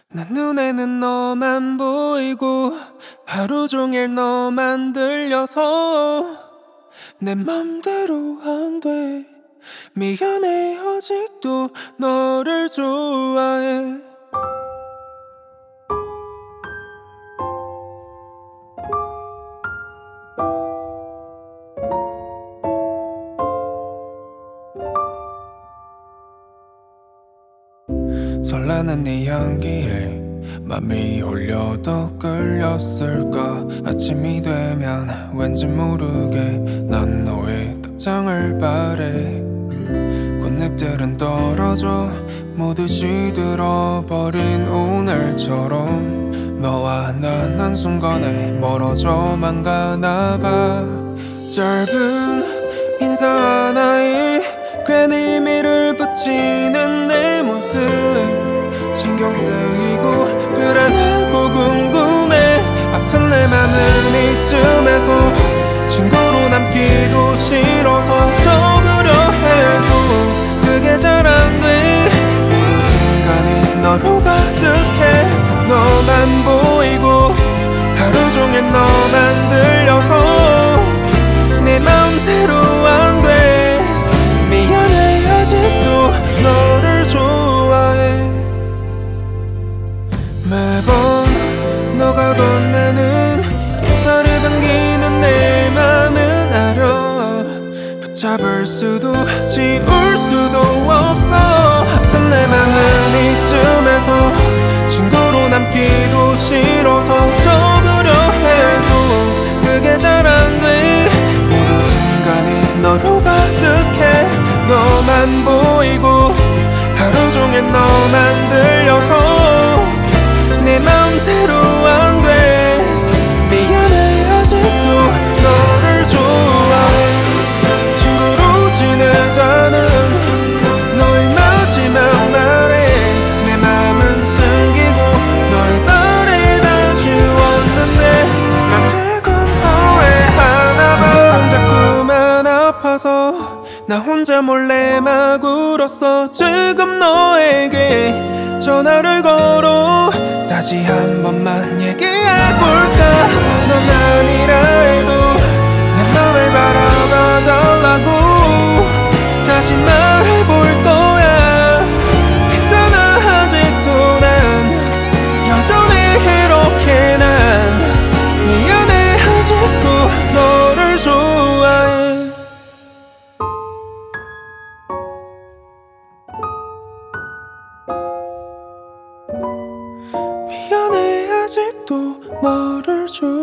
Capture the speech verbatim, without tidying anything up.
난 눈에는 너만 보이고 하루 종일 너만 들려서 내 맘대로 안 돼. 미안해, 아직도 너를 좋아해. 설레는 네 향기에 맘이 홀려도 끌렸을까. 아침이 되면 왠지 모르게 난 너의 답장을 바래. 꽃잎들은 떨어져 모두 시들어버린 오늘처럼 너와 난 한순간에 멀어져만 가나봐. 짧은 인사 하나에 괜히 미를 붙이는 내 모습 신경 쓰이고 불안하고 궁금해. 아픈 내 맘은 이쯤에서 친구로 남기도 싫어서 적으려 해도 그게 잘 안 돼. 모든 순간이 너로 가득해. 너만 보이고 하루 종일 너만 들려서 내 맘대로 안 돼. 미안해, 아직도 너를 좋아해. 매번 너가 건네는 인사를 반기는 내 맘은 알아. 붙잡을 수도 지울 수도 없어. 아픈 내 맘은 이쯤에서 친구로 남기도 싫어서 적으려 해도 그게 잘 안 돼. 모든 순간이 너로 가득해. 너만 보이고 하루 종일 너만 들려서 내 맘대로 안 돼. 미안해, 아직도 너를 좋아해. 친구로 지내자는 너의 마지막 말에 내 맘은 숨기고 널 바래다 주었는데 난 지금 후회하나 봐. 오늘은 자꾸만 아파서 나 혼자 몰래 막 울었어. 지금 너에게 전화를 걸어 다시 한 번만 얘기해볼까. 넌 아니라 해도 내 맘을 바라봐 달라고 다시 말해볼 거야. 있잖아, 아직도 난 여전히 이렇게 난 미안해, 아직도 너를 좋아해. 미안해, 아직도 너를 좋아해.